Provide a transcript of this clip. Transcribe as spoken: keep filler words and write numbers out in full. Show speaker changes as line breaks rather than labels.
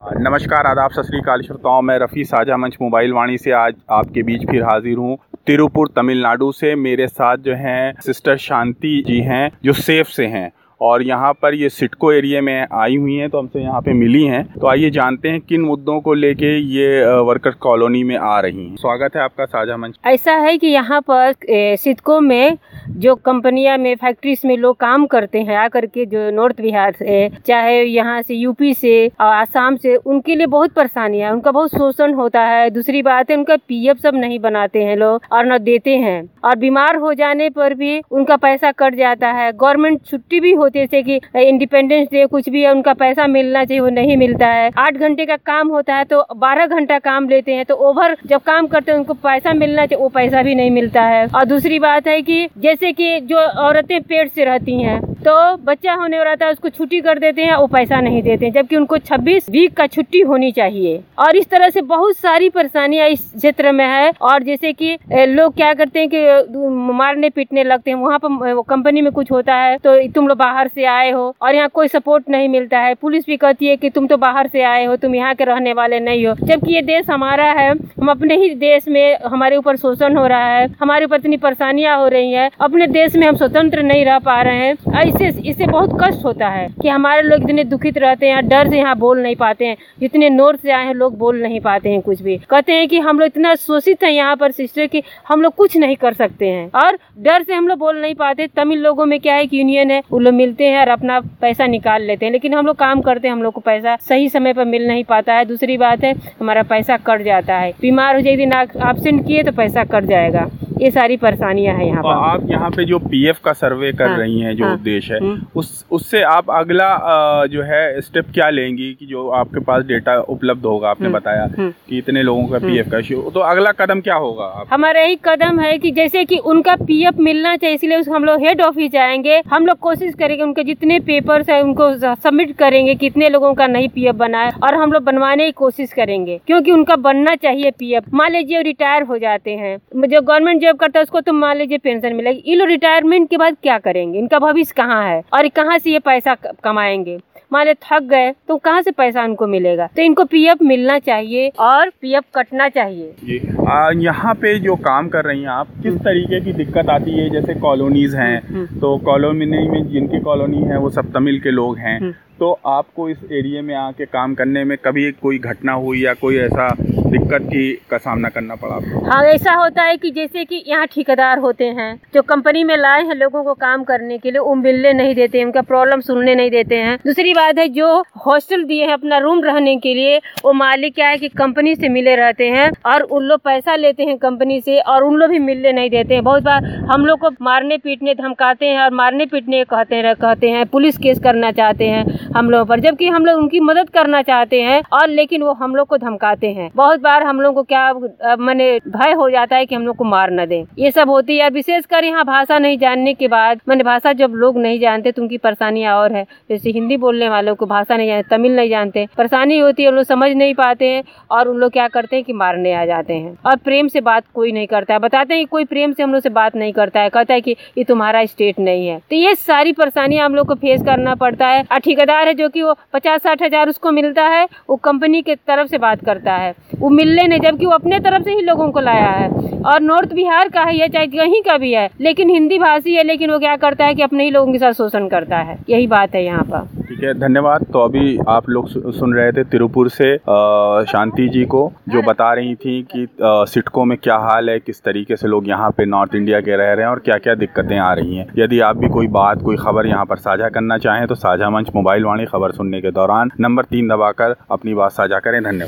नमस्कार, आदाब, सत श्री अकाल श्रोताओं। मैं रफ़ी साझा मंच मोबाइल वाणी से आज आपके बीच फिर हाजिर हूँ तिरुपुर तमिलनाडु से। मेरे साथ जो हैं सिस्टर शांति जी हैं जो सेफ से हैं और यहाँ पर ये सिडको एरिया में आई हुई हैं, तो हमसे यहाँ पे मिली हैं। तो आइए जानते हैं किन मुद्दों को लेके ये वर्कर्स कॉलोनी में आ रही हैं। स्वागत है आपका साझा मंच।
ऐसा है कि यहाँ पर सिडको में जो कंपनियां में फैक्ट्रीज में लोग काम करते हैं आकर के, जो नॉर्थ बिहार से, चाहे यहाँ से यूपी से और आसाम से, उनके लिए बहुत परेशानियां है, उनका बहुत शोषण होता है। दूसरी बात है उनका पीएफ सब नहीं बनाते हैं लोग और न देते हैं, और बीमार हो जाने पर भी उनका पैसा कट जाता है। गवर्नमेंट छुट्टी भी होती है, जैसे कि इंडिपेंडेंस डे कुछ भी है, उनका पैसा मिलना चाहिए, वो नहीं मिलता है। आठ घंटे का काम होता है तो बारह घंटा काम लेते हैं, तो ओवर जब काम करते हैं उनको पैसा मिलना चाहिए, वो पैसा भी नहीं मिलता है। और दूसरी बात है कि जैसे कि जो औरतें पेट से रहती हैं तो बच्चा होने वाला था, उसको छुट्टी कर देते हैं, वो पैसा नहीं देते हैं, जबकि उनको छब्बीस वीक का छुट्टी होनी चाहिए। और इस तरह से बहुत सारी परेशानियां इस क्षेत्र में है। और जैसे कि लोग क्या करते हैं कि मारने पीटने लगते हैं। वहाँ पर कंपनी में कुछ होता है तो तुम लोग बाहर से आए हो, और यहाँ कोई सपोर्ट नहीं मिलता है। पुलिस भी कहती है कि तुम तो बाहर से आए हो, तुम यहाँ के रहने वाले नहीं हो, जबकि ये देश हमारा है। हम अपने ही देश में, हमारे ऊपर शोषण हो रहा है, हमारे ऊपर इतनी परेशानियां हो रही है, अपने देश में हम स्वतंत्र नहीं रह पा रहे हैं। इससे इससे बहुत कष्ट होता है कि हमारे लोग इतने दुखित रहते हैं, डर से यहाँ बोल नहीं पाते हैं। जितने नॉर्थ से आए हैं लोग बोल नहीं पाते हैं, कुछ भी कहते हैं कि हम लोग इतना शोषित हैं यहाँ पर सिस्टर कि हम लोग कुछ नहीं कर सकते हैं, और डर से हम लोग बोल नहीं पाते। तमिल लोगों में क्या है कि यूनियन है, वो लोग मिलते हैं और अपना पैसा निकाल लेते हैं, लेकिन हम लोग काम करते हैं, हम लोग को पैसा सही समय पर मिल नहीं पाता है। दूसरी बात है हमारा पैसा कट जाता है, बीमार हो जाए, दिन एब्सेंट किए तो पैसा कट जाएगा। ये सारी परेशानियां हैं यहाँ पर।
आप यहाँ पे जो पीएफ का सर्वे कर
हाँ,
रही हैं, जो
हाँ,
उद्देश्य है, उस उससे आप अगला जो है स्टेप क्या लेंगी कि जो आपके पास डेटा उपलब्ध होगा? आपने बताया कि इतने लोगों का पीएफ का इश्यू, तो अगला कदम क्या होगा?
हमारा यही कदम है कि जैसे कि उनका पीएफ मिलना चाहिए, इसलिए हम लोग हेड ऑफिस जाएंगे, हम लोग कोशिश करेंगे उनके जितने पेपर्स है उनको सबमिट करेंगे, कितने लोगों का नहीं पीएफ बना है, और हम लोग बनवाने की कोशिश करेंगे, क्योंकि उनका बनना चाहिए पीएफ। मान लीजिए रिटायर हो जाते हैं, जो गवर्नमेंट जॉब करता है उसको तो मान लीजिए पेंशन मिलेगी, ये लोग रिटायरमेंट के बाद क्या करेंगे? इनका भविष्य कहाँ है और कहाँ से ये पैसा कमाएंगे? मान लो थक गए तो कहाँ से पैसा उनको मिलेगा? तो इनको पीएफ मिलना चाहिए और पीएफ कटना चाहिए।
जी, यहाँ पे जो काम कर रही हैं आप, किस तरीके की दिक्कत आती है? जैसे कॉलोनीज हैं, तो कॉलोनी में जिनकी कॉलोनी है वो सब तमिल के लोग हैं, तो आपको इस एरिया में आके काम करने में कभी कोई घटना हुई या कोई ऐसा दिक्कत की का सामना करना पड़ा आपको?
हाँ, ऐसा होता है कि जैसे कि यहाँ ठेकेदार होते हैं जो कंपनी में लाए हैं लोगों को काम करने के लिए, वो मिलने नहीं देते हैं, उनका प्रॉब्लम सुनने नहीं देते हैं। दूसरी बात है जो हॉस्टल दिए हैं अपना रूम रहने के लिए, वो मालिक क्या है कि कंपनी से मिले रहते हैं और उन लोग पैसा लेते हैं कंपनी से, और उन लोग भी मिलने नहीं देते हैं। बहुत बार हम लोग को मारने पीटने धमकाते हैं और मारने पीटने कहते हैं कहते हैं पुलिस केस करना चाहते हैं हम लोग पर, जबकि हम लोग उनकी मदद करना चाहते हैं, और लेकिन वो हम लोग को धमकाते हैं। बहुत बार हम लोग को क्या मैंने भय हो जाता है कि हम लोग को मार न दें, ये सब होती है। विशेषकर यहाँ भाषा नहीं जानने के बाद, मैंने भाषा जब लोग नहीं जानते तो उनकी परेशानियां और है। जैसे हिंदी बोलने वालों को भाषा नहीं जानते, तमिल नहीं जानते, परेशानी होती है, उन लोग समझ नहीं पाते हैं और उन लोग क्या करते हैं कि मारने आ जाते हैं। और प्रेम से बात कोई नहीं करता है, बताते हैं कि कोई प्रेम से हम लोग से बात नहीं करता है, कहता है कि ये तुम्हारा स्टेट नहीं है। तो ये सारी परेशानियां हम लोग को फेस करना पड़ता है। और ठेकेदार है जो कि वो पचास साठ हजार उसको मिलता है, वो कंपनी के तरफ से बात करता है, वो मिलने नहीं, जबकि वो अपने तरफ से ही लोगों को लाया है। और नॉर्थ बिहार का है, ये चाहे कहीं का भी है, लेकिन हिंदी भाषी है, लेकिन वो क्या करता है कि अपने ही लोगों के साथ शोषण करता है। यही बात है यहाँ पर।
ठीक है, धन्यवाद। तो अभी आप लोग सुन रहे थे तिरुपुर से शांति जी को, जो बता रही थी कि सिडको में क्या हाल है, किस तरीके से लोग यहाँ पे नॉर्थ इंडिया के रह रहे हैं और क्या क्या दिक्कतें आ रही हैं। यदि आप भी कोई बात, कोई खबर यहाँ पर साझा करना चाहें तो साझा मंच मोबाइल वाणी खबर सुनने के दौरान नंबर तीन दबाकर अपनी बात साझा करें। धन्यवाद।